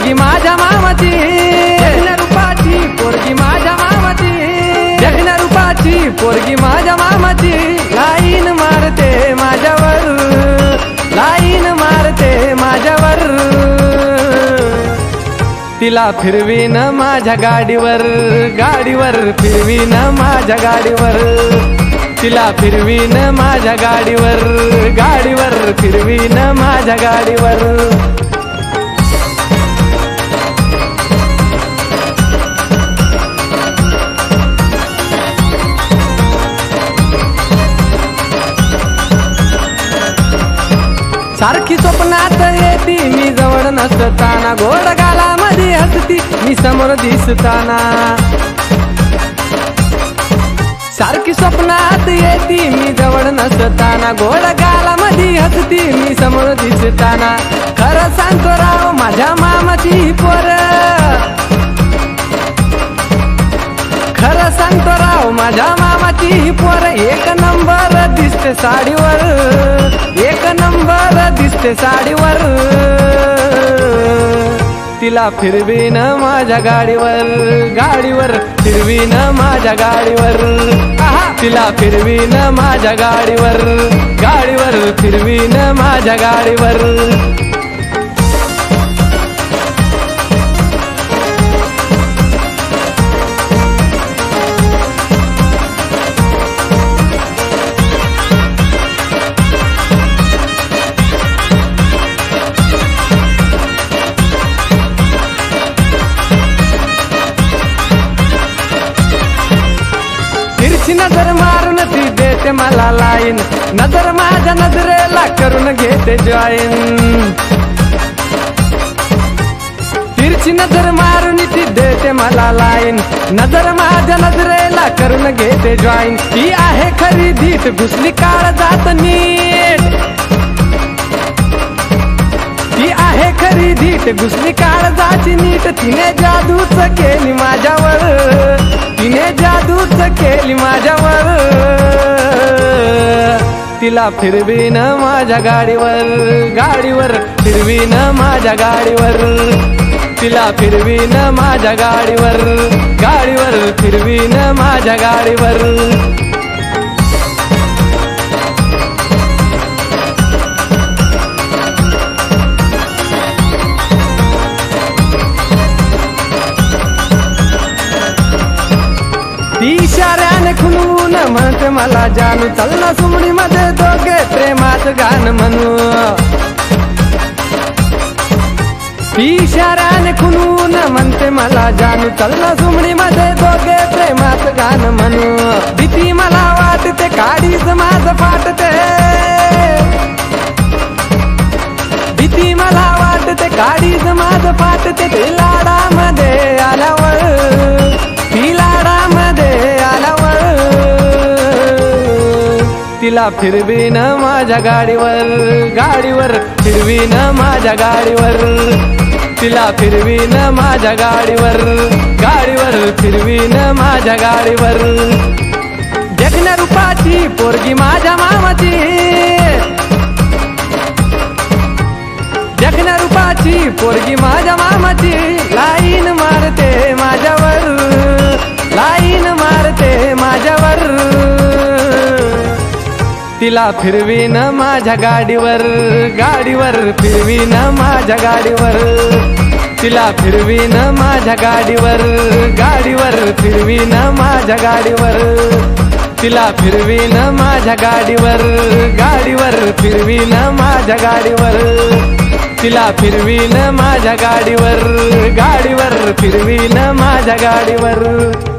पोरगी माझ्या मामाची, देखण्या रूपाची पोरगी माझ्या मामाची, देखण्या रूपाची पोरगी माझ्या मामाची, लाईन मारते माझ्यावर, लाईन मारते माझ्यावर, तिला फिरवीन माझ्या गाडीवर, गाडीवर फिरवीन माझ्या गाडीवर, तिला फिरवीन माझ्या गाडीवर, गाडीवर फिरवीन माझ्या गाडीवर. सारखी स्वप्नात येती मी जवळ नसताना, गोड गालामध्ये हसती मी समोर दिसताना. सारखी स्वप्नात येती मी जवळ नसताना, गोड गालामध्ये हसती मी समोर दिसताना. खरं सांगतो राव माझ्या मामाची पोर, खरं सांगतो राव माझ्या मामाची पोर, एक नंबर दिसते साडीवर, एक नंबर दिसते साडीवर, तिला फिरवीन माझ्या गाडीवर, गाडीवर फिरवीन माझ्या गाडीवर, तिला फिरवीन माझ्या गाडीवर, गाडीवर फिरवीन माझ्या गाडीवर. नजर मारून ती देते मला लाईन, नजर माझ्या नजरेला करून घेते जॉईन. तिरछी नजर मारून ती देते मला लाईन, नजर माझ्या नजरेला करून घेते जॉईन. ती आहे खरी धीट घुसली काळ जात नीट, ती आहे खरी धीट घुसली काळ जाची नीट. तिने जादूच केली माझ्यावर, तिने जादूच केली माझ्यावर, तिला फिरवीन माझ्या गाडीवर, गाडीवर फिरवीन माझ्या गाडीवर, तिला फिरवीन माझ्या गाडीवर, गाडीवर फिरवीन माझ्या गाडीवर. ती इशाऱ्याने खुलवून म्हणते मला जानू, चल ना सुमडी मध्ये दोघे प्रेमात गाण म्हणू. ती इशाऱ्याने खुलवून म्हणते मला जानू, चल ना सुमडी मध्ये दोघे प्रेमात गाण म्हणू. भीती मला वाटते काडीच माझं फाटते, भीती मला वाटते काडीच माझं फाटते. ते लाडामध्ये आल्यावर, ती लाडामध्ये आल्यावर, तिला फिरवीन माझ्या गाडीवर, गाडीवर फिरवीन माझ्या गाडीवर, तिला फिरवीन माझ्या गाडीवर, गाडीवर फिरवीन माझ्या गाडीवर. देखण्या रूपाची पोरगी माझ्या मामाची, देखण्या रूपाची पोरगी माझ्या मामाची, लाईन मारते माझ्यावर, लाईन मारते माझ्यावर, तिला फिरवीन माझ्या गाडीवर, गाडीवर फिरवीन माझ्या गाडीवर, तिला फिरवीन माझ्या गाडीवर, गाडीवर फिरवीन माझ्या गाडीवर, तिला फिरवीन माझ्या गाडीवर, गाडीवर फिरवीन माझ्या गाडीवर, तिला फिरवीन माझ्या गाडीवर, गाडीवर फिरवीन माझ्या गाडीवर.